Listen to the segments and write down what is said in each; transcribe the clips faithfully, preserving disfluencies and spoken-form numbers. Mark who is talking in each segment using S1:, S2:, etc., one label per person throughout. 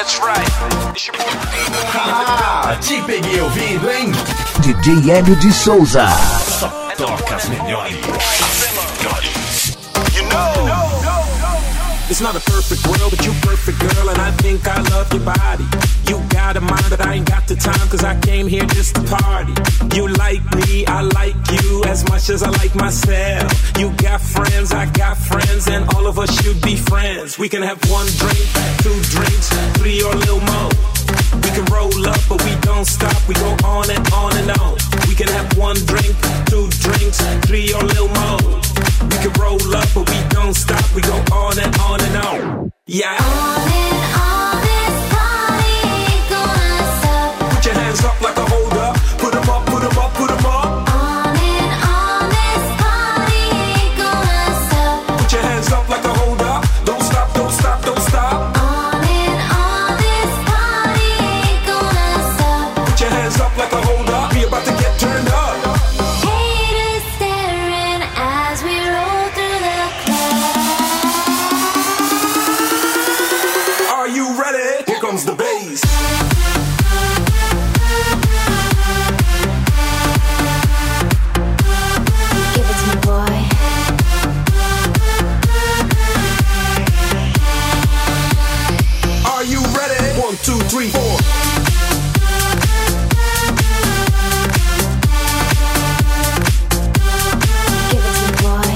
S1: That's right.
S2: Ah, te peguei ouvindo, hein?
S3: D J Hélio de Souza.
S2: Só toca as melhores.
S1: You know.
S4: It's not a perfect world, but you perfect, girl, and I think I love your body. You got a mind, but I ain't got the time, cause I came here just to party. You like me, I like you, as much as I like myself. You got friends, I got friends, and all of us should be friends. We can have one drink, two drinks, three or a little more. We can roll up, but we don't stop, we go on and on and on. We can have one drink, two drinks, three or a little more. We can roll up, but we don't stop, we go on and on and on. Yeah.
S5: On and on, this party ain't gonna stop.
S4: Put your hands up like a hold up. Put 'em up, put 'em up, put 'em up.
S5: On and on, this party ain't gonna stop.
S4: Put your hands up like a hold up. Don't stop, don't stop, don't stop.
S5: On and on, this party ain't gonna stop.
S4: Put your hands up like a hold up. We about to get turned up.
S5: Haters staring as we roll through the club.
S4: Are you ready? Here comes the bass.
S5: Give it to me, boy.
S4: Are you ready? One, two, three, four.
S5: Give it to me, boy.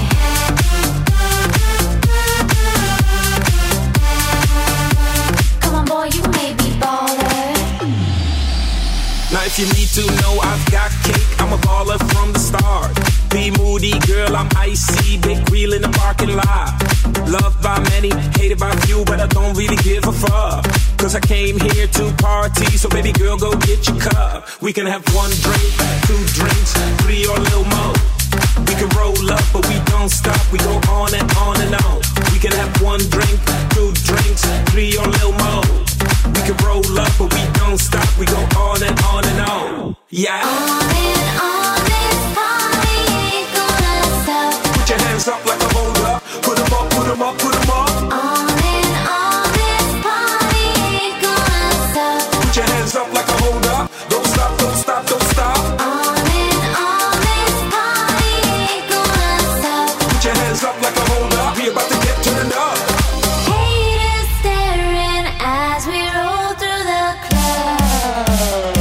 S5: Come on, boy, you may be baller.
S4: Now if you need to know, I've got cake. I'm a baller from the start. Be moody, girl, I'm icy. Big wheel in the parking lot. Loved by many, hated by few, but I don't really give a fuck. Cause I came here to party, so baby girl, go get your cup. We can have one drink, two drinks, three or a little more. We can roll up, but we don't stop. We go on and on and on. We can have one drink, two drinks, three or a little more. We can roll up, but we don't stop. We go on and on and on. Yeah.
S5: On and on, this party ain't gonna stop.
S4: Put your hands up like a hold up. Put 'em up, put 'em up, put 'em up.
S5: On and on, this party ain't gonna stop.
S4: Put your hands up like a hold up. Don't stop, don't stop, don't stop.
S5: On and on, this party ain't gonna stop.
S4: Put your hands up like a hold up. We about to get turned up.
S5: Haters staring as we roll through the club.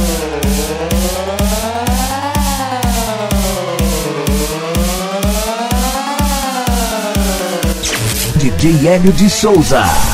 S3: D J Hélio de Souza.